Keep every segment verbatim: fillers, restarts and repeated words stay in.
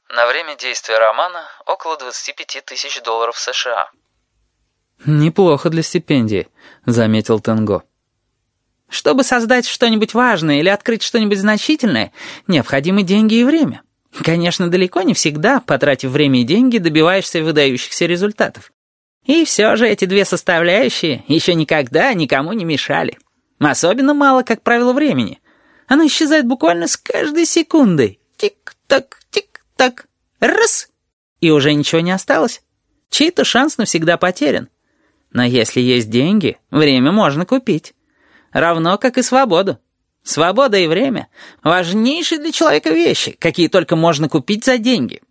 На время действия романа около двадцать пять тысяч долларов США. «Неплохо для стипендии», — заметил Тенго. «Чтобы создать что-нибудь важное или открыть что-нибудь значительное, необходимы деньги и время. Конечно, далеко не всегда, потратив время и деньги, добиваешься выдающихся результатов. И все же эти две составляющие еще никогда никому не мешали. Особенно мало, как правило, времени. Оно исчезает буквально с каждой секундой. Тик-так, тик-так, раз, и уже ничего не осталось. Чей-то шанс навсегда потерян. Но если есть деньги, время можно купить. Равно как и свободу. Свобода и время — важнейшие для человека вещи, какие только можно купить за деньги».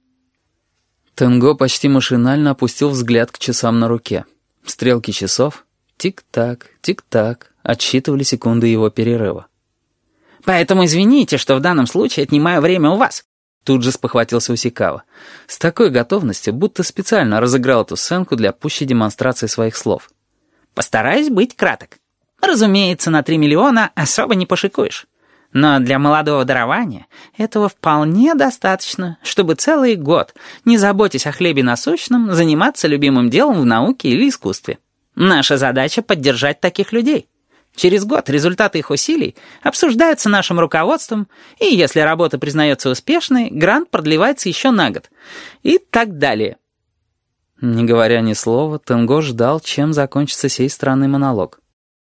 Тенго почти машинально опустил взгляд к часам на руке. Стрелки часов тик-так, тик-так отсчитывали секунды его перерыва. «Поэтому извините, что в данном случае отнимаю время у вас». Тут же спохватился Усикава. С такой готовностью, будто специально разыграл эту сценку для пущей демонстрации своих слов. «Постараюсь быть краток. Разумеется, на три миллиона особо не пошикуешь. Но для молодого дарования этого вполне достаточно, чтобы целый год, не заботясь о хлебе насущном, заниматься любимым делом в науке или искусстве. Наша задача — поддержать таких людей. Через год результаты их усилий обсуждаются нашим руководством, и если работа признается успешной, грант продлевается еще на год. И так далее». Не говоря ни слова, Тенго ждал, чем закончится сей странный монолог.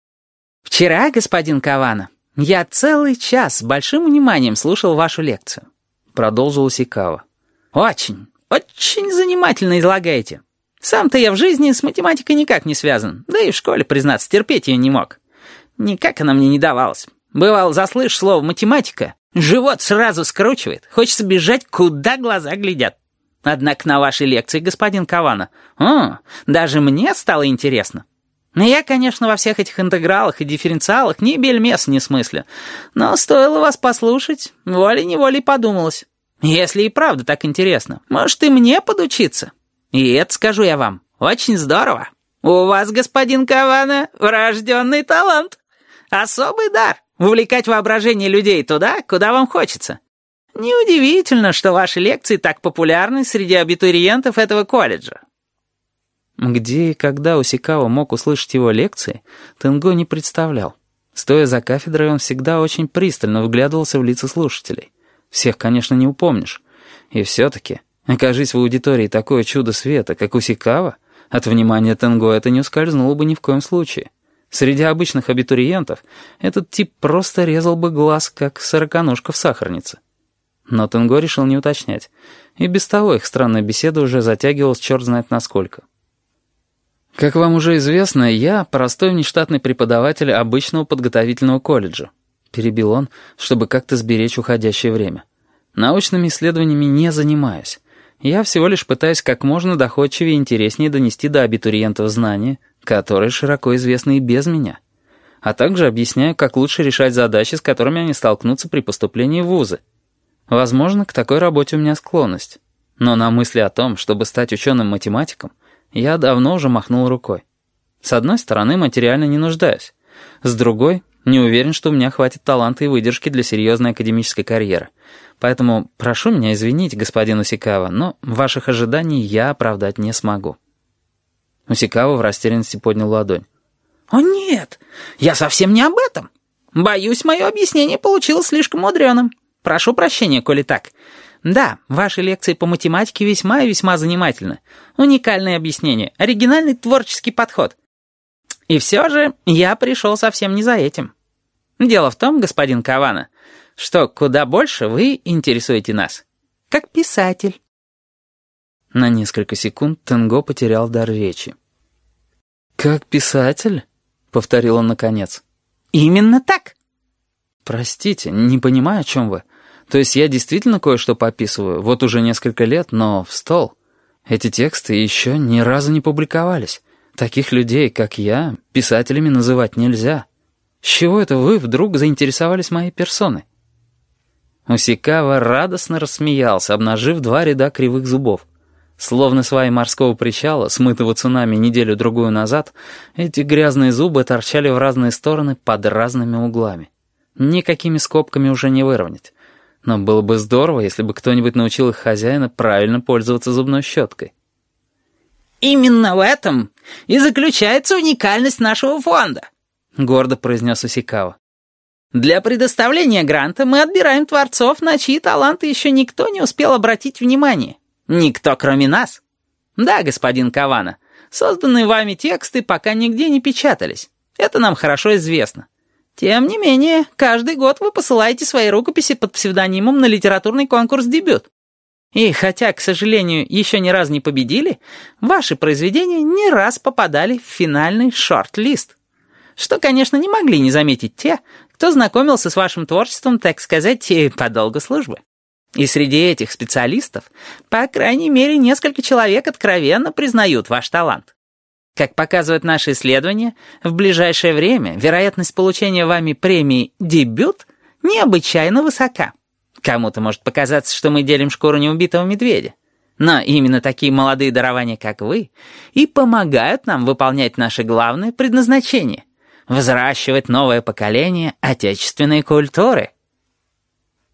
«Вчера, господин Кавана, я целый час с большим вниманием слушал вашу лекцию», — продолжил Усикава. «Очень, очень занимательно излагаете. Сам-то я в жизни с математикой никак не связан, да и в школе, признаться, терпеть ее не мог. Никак она мне не давалась. Бывало, заслышишь слово «математика», живот сразу скручивает, хочется бежать, куда глаза глядят. Однако на вашей лекции, господин Кавана, о, даже мне стало интересно. Я, конечно, во всех этих интегралах и дифференциалах ни бельмес не смыслю, но стоило вас послушать, волей-неволей подумалось. Если и правда так интересно, может, и мне подучиться. И это, скажу я вам, очень здорово. У вас, господин Кавана, врожденный талант. Особый дар — увлекать воображение людей туда, куда вам хочется. Неудивительно, что ваши лекции так популярны среди абитуриентов этого колледжа». Где и когда Усикава мог услышать его лекции, Тенго не представлял. Стоя за кафедрой, он всегда очень пристально вглядывался в лица слушателей. Всех, конечно, не упомнишь. И все-таки, окажись в аудитории такое чудо света, как Усикава, от внимания Тенго это не ускользнуло бы ни в коем случае. Среди обычных абитуриентов этот тип просто резал бы глаз, как сороконожка в сахарнице. Но Тенго решил не уточнять. И без того их странная беседа уже затягивалась черт знает насколько. «Как вам уже известно, я простой внештатный преподаватель обычного подготовительного колледжа», перебил он, чтобы как-то сберечь уходящее время. «Научными исследованиями не занимаюсь. Я всего лишь пытаюсь как можно доходчивее и интереснее донести до абитуриентов знания, которые широко известны и без меня. А также объясняю, как лучше решать задачи, с которыми они столкнутся при поступлении в вузы. Возможно, к такой работе у меня склонность. Но на мысли о том, чтобы стать ученым-математиком, я давно уже махнул рукой. С одной стороны, материально не нуждаюсь. С другой, не уверен, что у меня хватит таланта и выдержки для серьезной академической карьеры. Поэтому прошу меня извинить, господин Усикава, но ваших ожиданий я оправдать не смогу». Усикава в растерянности поднял ладонь. «О нет, я совсем не об этом. Боюсь, мое объяснение получилось слишком мудреным. Прошу прощения, коли так. Да, ваши лекции по математике весьма и весьма занимательны. Уникальное объяснение, оригинальный творческий подход. И все же я пришел совсем не за этим. Дело в том, господин Кавана, что куда больше вы интересуете нас, как писатель». На несколько секунд Тенго потерял дар речи. «Как писатель?» — повторил он наконец. «Именно так». «Простите, не понимаю, о чем вы. То есть я действительно кое-что пописываю, вот уже несколько лет, но в стол. Эти тексты еще ни разу не публиковались. Таких людей, как я, писателями называть нельзя. С чего это вы вдруг заинтересовались моей персоной?» Усикава радостно рассмеялся, обнажив два ряда кривых зубов. Словно сваи морского причала, смытого цунами неделю-другую назад, эти грязные зубы торчали в разные стороны под разными углами. Никакими скобками уже не выровнять. Но было бы здорово, если бы кто-нибудь научил их хозяина правильно пользоваться зубной щеткой. «Именно в этом и заключается уникальность нашего фонда», — гордо произнес Усикава. «Для предоставления гранта мы отбираем творцов, на чьи таланты еще никто не успел обратить внимание. Никто, кроме нас. Да, господин Кавана, созданные вами тексты пока нигде не печатались. Это нам хорошо известно. Тем не менее, каждый год вы посылаете свои рукописи под псевдонимом на литературный конкурс «Дебют». И хотя, к сожалению, еще ни разу не победили, ваши произведения не раз попадали в финальный шорт-лист. Что, конечно, не могли не заметить те, кто знакомился с вашим творчеством, так сказать, по долгу службы. И среди этих специалистов, по крайней мере, несколько человек откровенно признают ваш талант. Как показывают наши исследования, в ближайшее время вероятность получения вами премии «Дебют» необычайно высока. Кому-то может показаться, что мы делим шкуру неубитого медведя. Но именно такие молодые дарования, как вы, и помогают нам выполнять наше главное предназначение — взращивать новое поколение отечественной культуры.